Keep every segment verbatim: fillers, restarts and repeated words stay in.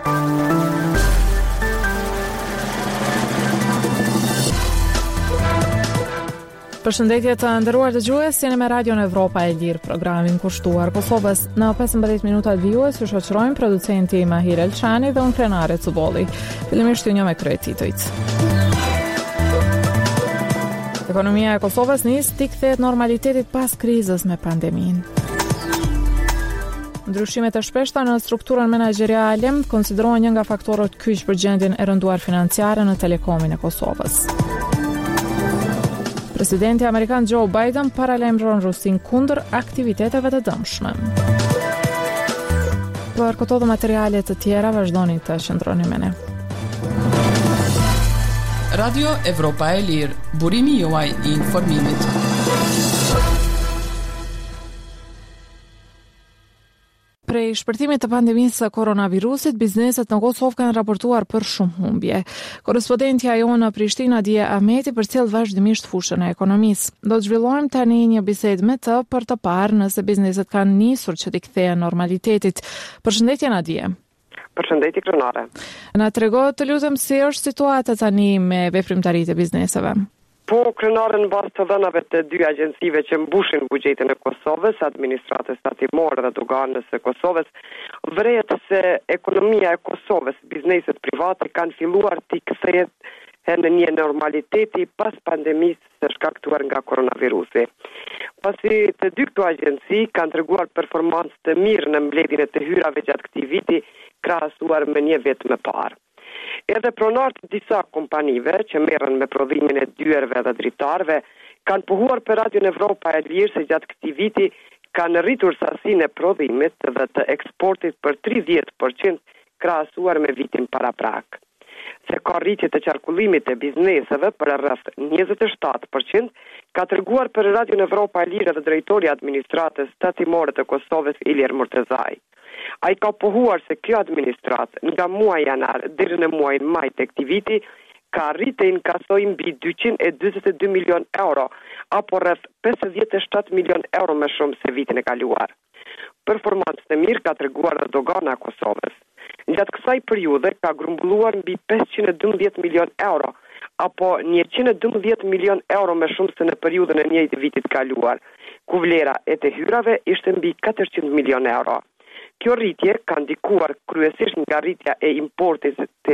Përshëndetje të nderuar dëgjues, jeni me Radion Evropa e Lirë, programin kushtuar Kosovës. Në pesëmbëdhjetë minuta të vijues ju shoqërojmë producenti Mahir Elçani dhe unë Krenare Cubolli. Fillimisht ju një me kryet titujt. Ekonomia e Kosovës nis të kthehet normalitetit pas krizës me pandeminë. Ndryshimet e shpeshta në strukturën menaxheriale konsiderohen një nga faktorët kyç për gjendjen e rënduar financiare në Telekomin e Kosovës. Presidenti Amerikan Joe Biden paralajmëron Rusin kundër aktiviteteve të dëmshme. Për këto dhe materiale të tjera vazhdoni të qëndroni me ne. Radio Evropa e Lirë, burimi juaj i informimit. Prej shpërtimit të pandemisë së koronavirusit, bizneset në Kosovë kanë raportuar për shumë humbje. Korrespondentja jonë në Prishtinë Adie Ahmeti përcjell vazhdimisht fushën e ekonomisë. Do të zhvillojmë tani një bisedë me të për të parë nëse bizneset kanë nisur që t'i kthehen normalitetit. Përshëndetje Adie. Përshëndetje Krenare. Na trego të lutem si është situata tani me veprimtaritë e bizneseve. Po, Krenare, në bazë të dhënave të dy agjensive që mbushin buxhetin e Kosovës, Administratës Tatimore dhe Doganës së Kosovës, vret se ekonomia e Kosovës, bizneset private kanë filluar të kthehen në një normaliteti pas pandemisë së shkaktuar nga koronavirusi. Pasi të dy këto agjenci kanë treguar performancë të mirë në mbledhjen e të hyrave gjatë këtij viti, krahasuar me një vit më parë. Edhe pronarët të disa kompanive që merren me prodhimin e dyerve dhe dritarëve kanë pohuar për Radion Evropa e Lirë se gjatë këtij viti kanë rritur sasinë e prodhimit dhe të eksportit për tridhjetë përqind krahasuar me vitin paraprak. Se ka rritje të qarkullimit të bizneseve për rreth njëzet e shtatë përqind, ka treguar për Radion Evropa e Lirë dhe drejtori i Administratës Tatimore të Kosovës Ilir Murtezaj. Ai ka pohuar se kjo administratë nga muaji janar deri në muajin maj të këtij viti ka arritur të inkasojë mbi dyqind e dyzet e dy milion euro, apo rreth pesëdhjetë e shtatë milion euro më shumë se vitin e kaluar. Performancë të mirë ka treguar dhe Dogana e Kosovës. Gjatë kësaj periudhe ka grumbulluar mbi pesëqind e dymbëdhjetë milion euro, apo njëqind e dymbëdhjetë milion euro më shumë se në periudhën e njëjtë vitit kaluar, ku vlera e të hyrave ishte mbi katërqind milion euro. Kjo rritje ka ndikuar kryesisht nga rritja e importit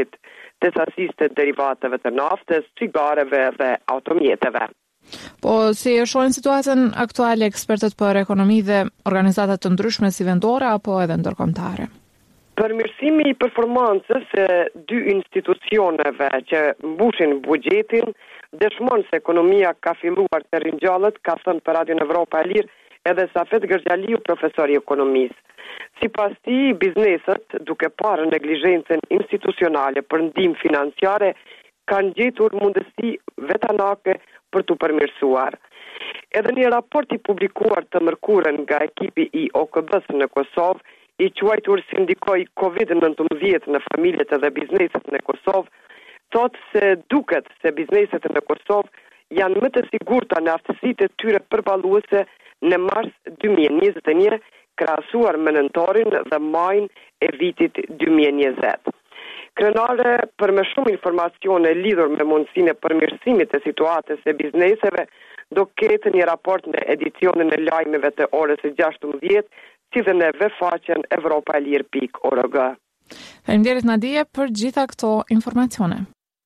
të sasisë të derivateve të naftës, cigareve dhe automjeteve. Po, si e shohin situatën aktuale ekspertët për ekonomi dhe organizata të ndryshme si vendore apo edhe ndërkombëtare? Përmirësimi i performancës së dy institucioneve që mbushin buxhetin dëshmon se ekonomia ka filluar të ringjallet, ka thënë për Radion Evropa e Lirë edhe Safet Gërgjaliu, profesor i ekonomisë. Sipas tij, bizneset, duke parë neglizhencën institucionale për ndihmë financiare, kanë gjetur mundësi vetanake për t'u përmirësuar. Edhe një raport i publikuar të mërkurën nga ekipi i O K B-s në Kosovë, i quajtur Sindikoi kovid nëntëmbëdhjetë në familjet dhe bizneset në Kosovë, thotë se duket se bizneset në Kosovë janë më të sigurta në aftësitë e tyre përballuese në mars dy mijë e njëzet e një, krahasuar me nëntorin dhe majin e vitit dy mijë e njëzet. Krenare, për më shumë informacione lidhur me mundësinë e përmirësimit të situatës e bizneseve, do ketë një raport në edicionin e lajmeve të orës së gjashtëmbëdhjetë, si dhe në webfaqen evropaelir pikë org. Faleminderit Nadije për gjitha këto informacione.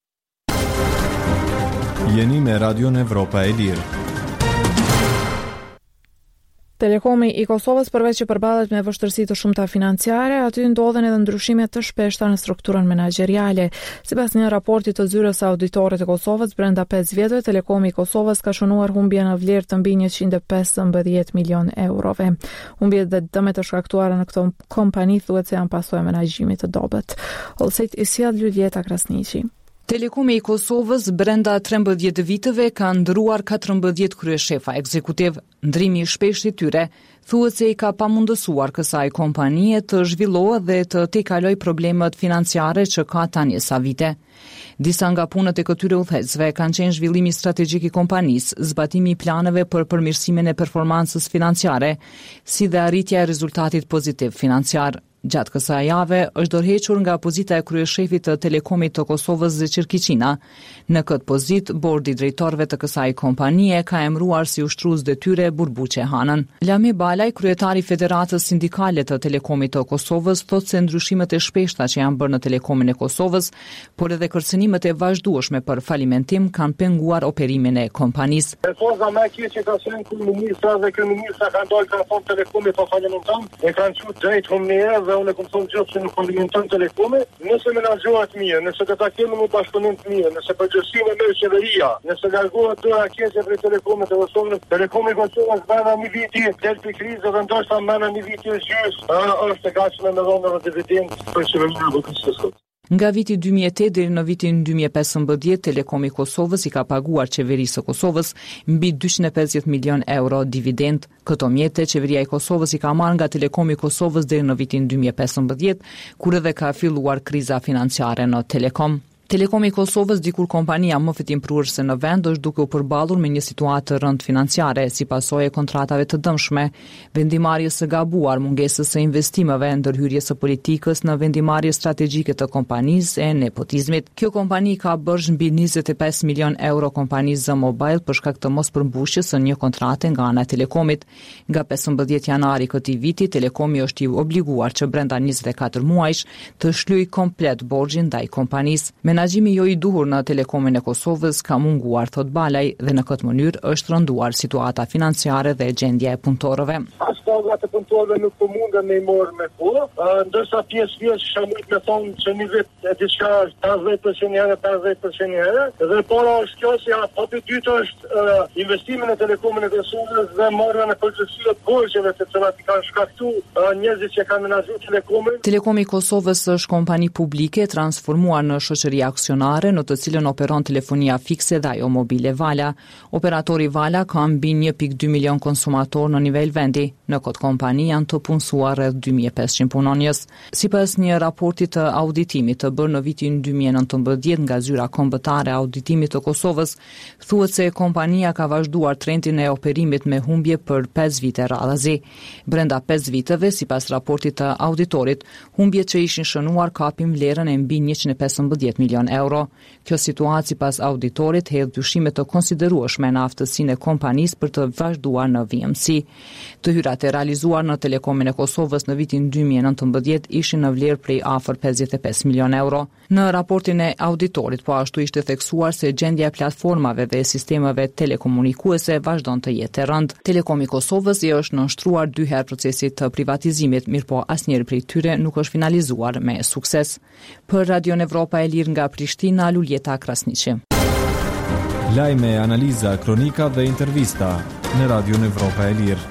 Jeni me Radion Evropa e Lirë. Telekomi i Kosovës përveç që përballet me vështirësi të shumta financiare, aty ndodhen edhe ndryshime të shpeshta në strukturën menaxheriale. Sipas një raporti të zyrës auditore të Kosovës, brenda pesë vjetëve Telekomi i Kosovës ka shënuar humbje në vlerë të mbi njëqind e pesëmbëdhjetë milion eurove. Humbjet dhe dëmet të shkaktuara në këtë kompani thuhet se janë pasojë e menaxhimit të dobët. Olsejt i sjell Julieta Krasniqi. Telekomi i Kosovës brenda trembëdhjetë viteve ka ndëruar katërmbëdhjetë kryeshefa ekzekutiv. Ndrimi i shpeshtë i tyre thuhet se i ka pamundësuar kësaj kompanie të zhvillohet dhe të tejkaloj problemet financiare që ka tani sa vite. Disa nga punët e këtyre udhëheqësve kanë qenë zhvillimi strategjik i kompanisë, zbatimi i planeve për përmirësimin e performancës financiare, si dhe arritja e rezultatit pozitiv financiar. Gjatë kësaj jave është dorëhequr nga pozita e kryeshefit të Telekomit të Kosovës Zeqir Kiçina. Në këtë pozitë, bordi i drejtorëve të kësaj kompanie ka emëruar si ushtrues detyre Burbuqe Hanën. Lami Balaj, kryetari i Federatës Sindikale të Telekomit të Kosovës, thotë se ndryshimet e shpeshta që janë bërë në Telekomin e Kosovës, por edhe kërcënimet e vazhdueshme për falimentim kanë penguar operimin e kompanisë. Poza më e keq që ka qenë kur ministra dhe kryeministra kanë dalë kanë thonë Telekomi po falimenton, e kanë thënë drejt humnerë dhe unë kam thonë gjithë se nuk falimenton Telekomi, nëse menaxhohet mirë, nëse do ta kemi një bashkëpunim të mirë, nëse përgjegjësia me qeveria, nëse largohet dora keqe për Telekomin të Kosovës, Telekomi i Kosovës bën një viti del për krizë dhe ndoshta më në një vit i gjys, është e gatshme me dhënë dividend për qeverinë e Kosovës. Nga viti dy mijë e tetë deri në vitin dy mijë e pesëmbëdhjetë, Telekomi i Kosovës i ka paguar qeverisë së Kosovës mbi dyqind e pesëdhjetë milion euro dividend. Këto mjete qeveria e Kosovës i ka marrë nga Telekomi i Kosovës deri në vitin dy mijë e pesëmbëdhjetë, kur edhe ka filluar kriza financiare në Telekom. Telekomi i Kosovës, dikur kompania më fitimprurëse në vend, është duke u përballur me një situatë të rëndë financiare si pasojë e kontratave të dëmshme, vendimarrjes së gabuar, mungesës së investimeve, ndërhyrjes së politikës në vendimarrje strategjike të kompanisë e nepotizmit. Kjo kompani ka bërsh mbi njëzet e pesë milion euro kompanisë Z Mobile për shkak të mospërmbushjes së një kontrate nga ana e Telekomit. Nga pesëmbëdhjetë janari këtij viti, Telekomi është i obliguar që brenda njëzet e katër muajsh të shlyejë komplet borxhin ndaj kompanisë. Menaxhimi jo i duhur në Telekomin e Kosovës ka munguar, thot Balaj, dhe në këtë mënyrë është rënduar situata financiare dhe gjendja e punëtorëve. Paga të punëtorëve nuk po mundën me i morë me punë, ndërsa pjesë pjesë shamit me thonë që një vit e diçka pesëdhjetë përqind herë, pesëdhjetë përqind herë, dhe para është kjo si hapi dytë është uh, investimin e Telekomin e Kosovës dhe marrja në përgjithësi të borxheve të cilat i kanë shkaktuar uh, njerëzit që kanë menaxhuar Telekomin. Telekomi i Kosovës është kompani publike transformuar në shoqëri aksionare në të cilën operon telefonia fikse dhe ajo mobile Vala. Operatori Vala ka mbi një pikë dy milion konsumator në nivel vendi. Në këtë kompani janë të punësuar rreth dy mijë e pesëqind punonjës. Sipas një raporti të auditimit të bërë në vitin dy mijë e nëntëmbëdhjetë nga Zyra Kombëtare e Auditimit të Kosovës, thuhet se kompania ka vazhduar trendin e operimit me humbje për pesë vite radhazi. Brenda pesë viteve, sipas raportit të auditorit, humbjet që ishin shënuar kapin vlerën e mbi njëqind e pesëmbëdhjetë milion euro. Kjo situatë sipas auditorit hedh dyshime të konsiderueshme në aftësinë e kompanisë për të vazhduar në V M C. Të hyrat e realizuar në Telekomin e Kosovës në vitin dy mijë e nëntëmbëdhjetë ishin në vlerë prej afër pesëdhjetë e pesë milion euro. Në raportin e auditorit po ashtu ishte theksuar se gjendja e platformave dhe sistemeve telekomunikuese vazhdon të jetë e rëndë. Telekomi i Kosovës i është nënshtruar dy herë procesit të privatizimit, mirëpo asnjëri prej tyre nuk është finalizuar me sukses. Për Radio Evropa e Lirë nga Prishtina, Luljeta Krasniqi. Lajme, analiza, kronika dhe intervista në Radio Evropa e Lirë.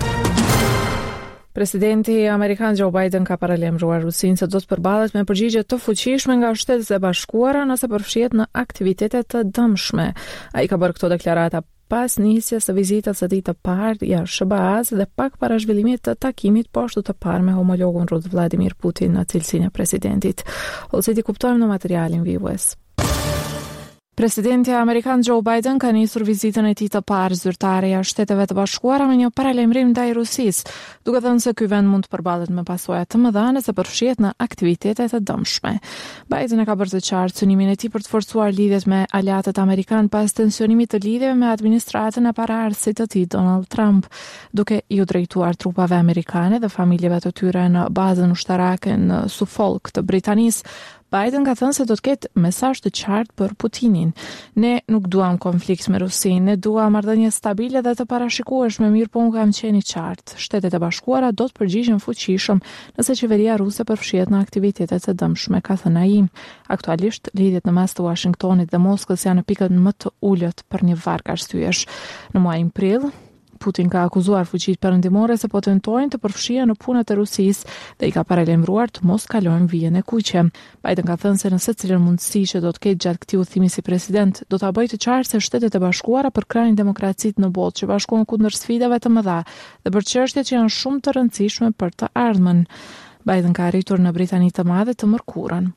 Presidenti Amerikan Joe Biden ka paralajmëruar Rusinë se do të përballet me përgjigje të fuqishme nga Shtetet e Bashkuara nëse përfshihet në aktivitete të dëmshme. Ai ka bërë këto deklarata pas nisjes së vizitës së tij të parë jashtë S B A-s dhe pak para zhvillimit të takimit po ashtu të parë me homologun rus Vladimir Putin në cilësinë e presidentit. Ose ti kuptojmë në materialin vijues. Presidenti Amerikan Joe Biden ka nisur vizitën e tij të parë zyrtare jashtë Shteteve të Bashkuara me një paralajmërim ndaj Rusisë, duke thënë se ky vend mund të përballet me pasoja të mëdha nëse përfshihet në aktivitete të dëmshme. Biden e ka bërë të qartë synimin e tij për të forcuar lidhjet me aleatët amerikan pas tensionimit të lidhjeve me administratën e paraardhësit të tij Donald Trump, duke iu drejtuar trupave amerikane dhe familjeve të tyre në bazën ushtarake në Suffolk të Britanisë. Biden ka thënë se do të ketë mesazh të qartë për Putinin. Ne nuk duam konflikt me Rusinë, ne duam marrëdhënie stabile dhe të parashikueshme, mirë po unë kam qenë i qartë. Shtetet e Bashkuara do të përgjigjen fuqishëm nëse qeveria ruse përfshihet në aktivitete të dëmshme, ka thënë ai. Aktualisht, lidhjet në mes të Washingtonit dhe Moskës janë në pikën më të ulët për një varg arsyesh. Në muajin prill, Putin ka akuzuar fuqitë perëndimore se po tentojnë të përfshihen në punët e Rusisë dhe i ka paralajmëruar të mos kalojnë vijën e kuqe. Biden ka thënë se në secilën mundësi që do të ketë gjatë këtij udhëtimi si president, do ta bëjë të qartë se Shtetet e Bashkuara përkrajnë demokracitë në botë që bashkohen kundër sfidave të mëdha dhe për çështje që janë shumë të rëndësishme për të ardhmen. Biden ka arritur në Britani të Madhe të mërkurën.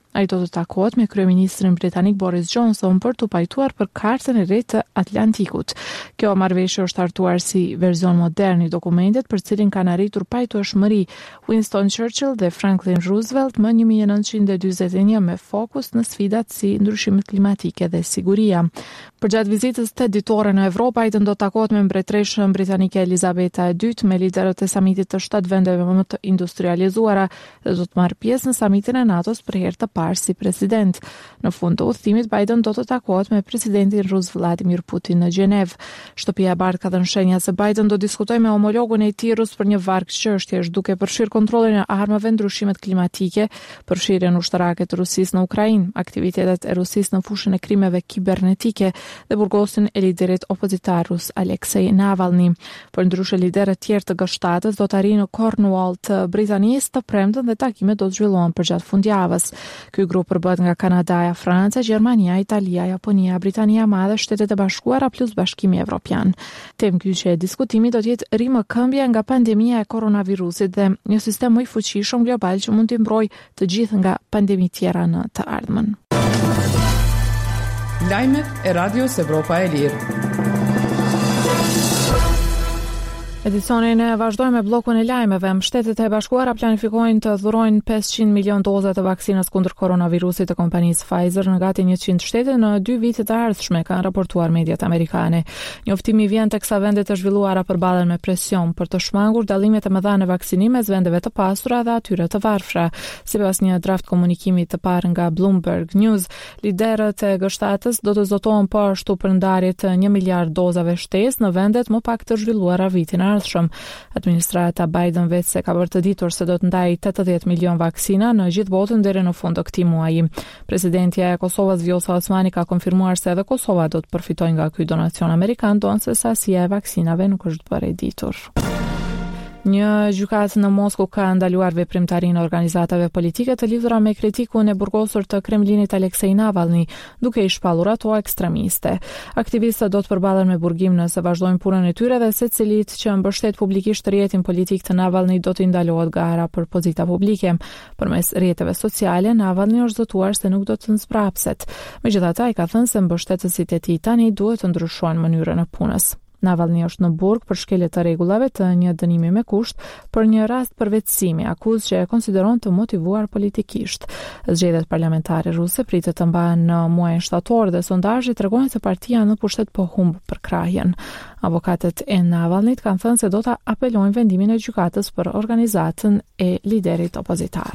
Ai do të takohet me kryeministrin britanik Boris Johnson për të pajtuar për kartën e re të Atlantikut. Kjo marrëveshje është hartuar si version modern i dokumentit për cilin kanë arritur pajtueshmëri Winston Churchill dhe Franklin Roosevelt më një mijë e nëntëqind e dyzet e një me fokus në sfidat si ndryshimet klimatike dhe siguria. Përgjatë vizitës të ditore në Evropë, Biden do të takohet me mbretëreshën britanike Elizabeta e dytë, me liderët e samitit të shtatë vendeve më të industrializuara dhe do të marrë pjesë në samitin e NATO-s për herë të parë si president. Në fund të udhëtimit, Biden do të takohet me presidentin rus Vladimir Putin në Gjenevë. Shtëpia e Bardhë ka dhënë shenja se Biden do diskutojë me homologun e tij rus për një varg çështjesh, duke përfshirë kontrollin e armëve, ndryshimet klimatike, përfshirjen ushtarake të Rusisë në Ukrainë, aktivitetet e Rusisë në fushën e krimeve kibernetike dhe burgosin e liderit opozitar rus Aleksej Navalny. Por ndryshe liderët tjerë të G shtatës do të arrijnë në Cornwall të Britanisë të premten dhe takimet do të zhvillohen përgjatë fundjavës. Ky grup përbëhet nga Kanadaja, Franca, Gjermania, Italia, Japonia, Britania e Madhe, Shtetet e Bashkuara plus Bashkimi Evropian. Temë kyçe e diskutimit do të jetë rimëkëmbja nga pandemia e koronavirusit dhe një sistem më i fuqishëm global që mund të mbrojë të gjithë nga pandemi tjera në të ardhmen. Lajmet e Radios Evropa e Lirë. Edicionin e vazhdojmë me bllokun e lajmeve. Shtetet e Bashkuara planifikojnë të dhurojnë pesëqind milion doza të vaksinës kundër koronavirusit të kompanisë Pfizer në gati njëqind shtete në dy vite të ardhshme, kanë raportuar mediat amerikane. Njoftimi vjen teksa vendet e zhvilluara përballen me presion për të shmangur dallimet e mëdha në vaksinim mes vendeve të pasura dhe atyre të varfra. Sipas një draft komunikimi të parë nga Bloomberg News, liderët e G shtatës do të zotohen po ashtu për ndarje të një miliard dozave shtesë në vendet më pak të zhvilluara vitin ardhshëm. Administrata Biden vetë se ka bërë të ditur se do të ndajë tetëdhjetë milion vaksina në gjithë botën deri në fund të këtij muaji. Presidentja e Kosovës Vjosa Osmani ka konfirmuar se edhe Kosova do të përfitojë nga ky donacion amerikan, donse sasia e vaksinave nuk është bërë e ditur. Një gjykatë në Moskë ka ndaluar veprimtarinë e organizatave politike të lidhura me kritikun e burgosur të Kremlinit Aleksej Navalny, duke i shpallur ato ekstremiste. Aktivistët do të përballen me burgim nëse vazhdojnë punën e tyre dhe secilit që mbështet publikisht rrjetin politik të Navalny do të ndalohet gara për pozita publike. Përmes rrjeteve sociale, Navalny është zotuar se nuk do të zbrapset. Megjithatë, ai ka thënë se mbështetësit e tij tani duhet të ndryshojnë mënyrën e punës. Navalny është në burg për shkelje të rregullave të një dënimi me kusht për një rast përvetësimi, akuzë që e konsideron të motivuar politikisht. Zgjedhjet parlamentare ruse pritet të mbahen në muajin shtator dhe sondazhet tregojnë se partia në pushtet po humb për krahjen. Avokatët e Navalnyt kanë thënë se do ta apelojnë vendimin e gjykatës për organizatën e liderit opozitar.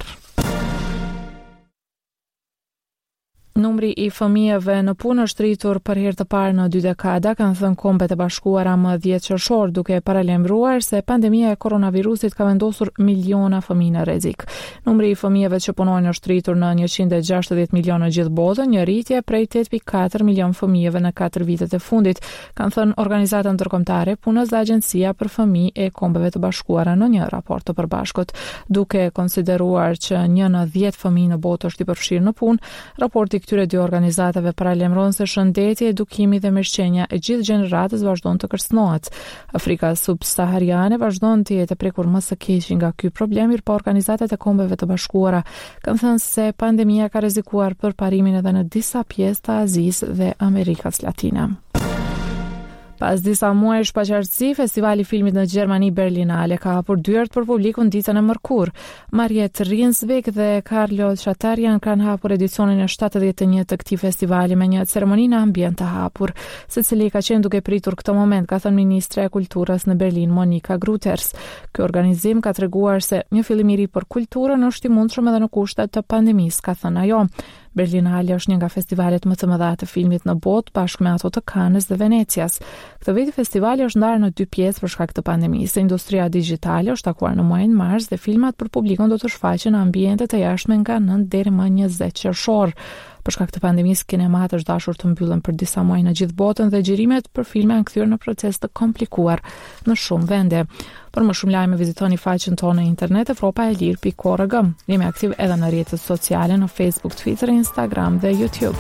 Numri i fëmijëve në punë është rritur për herë të parë në dy dekada, kanë thënë Kombet e Bashkuara më dhjetë qershor, duke paralajmëruar se pandemia e koronavirusit ka vendosur miliona fëmijë në rrezik. Numri i fëmijëve që punojnë është rritur në njëqind e gjashtëdhjetë milion në gjithë botën, një rritje prej tetë pikë katër milion fëmijëve në katër vitet e fundit, kanë thënë Organizata Ndërkombëtare e Punës dhe Agjencia për Fëmijë e Kombeve të Bashkuara në një raport të përbashkët. Duke konsideruar që një në dhjetë fëmijë në botë është i përfshirë në punë, raporti këtyre dy organizatave paralajmëron se shëndeti, edukimi dhe mirëqenia e gjithë gjeneratës vazhdon të kërcënohet. Afrika subsahariane vazhdon të jetë e prekur më së keqi nga ky problem, por organizatat e Kombeve të Bashkuara kanë thënë se pandemia ka rrezikuar përparimin edhe në disa pjesë të Azisë dhe Amerikës Latine. Pas disa muajsh pa qartësi, Festivali i Filmit në Gjermani Berlinale ka hapur dyert për publikun ditën e mërkurë. Mariet Riensvik dhe Carlo Chatarjan kanë hapur edicionin e shtatëdhjetë e një të këtij festivali me një ceremoni në ambient të hapur. Secili ka qenë duke pritur këtë moment, ka thënë ministre e kulturës në Berlin Monika Gruters. Ky organizim ka treguar se një fillim i ri për kulturën është i mundshëm edhe në kushtet të pandemisë, ka thënë ajo. Berlinale është një nga festivalet më të mëdha të filmit në botë, bashkë me ato të Cannes dhe Venecias. Këtë vit festivali është ndarë në dy pjesë për shkak të pandemisë. Industria digjitale është takuar në muajin mars dhe filmat për publikun do të shfaqen në ambiente të jashtme nga nëntë deri më njëzet qershor. Për shkak të pandemisë, kinemat është dashur të mbyllen për disa muaj në gjithë botën dhe xhirimet për filma janë kthyer në proces të komplikuar në shumë vende. Për më shumë lajme vizitoni faqen tonë në internet evropa e lirë pikë org. Jemi aktiv edhe në rrjetet sociale në Facebook, Twitter, Instagram dhe YouTube.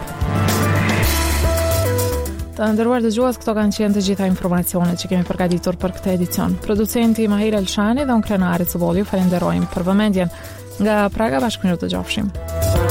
Të nderuar dëgjues, këto kanë qenë të gjitha informacionet që kemi përgatitur për këtë edicion. Producenti Mahir Elshani dhe unë Krenari Cuboli, falenderojmë për vëmendjen. Nga Praga bashkëmirë të gjofshim.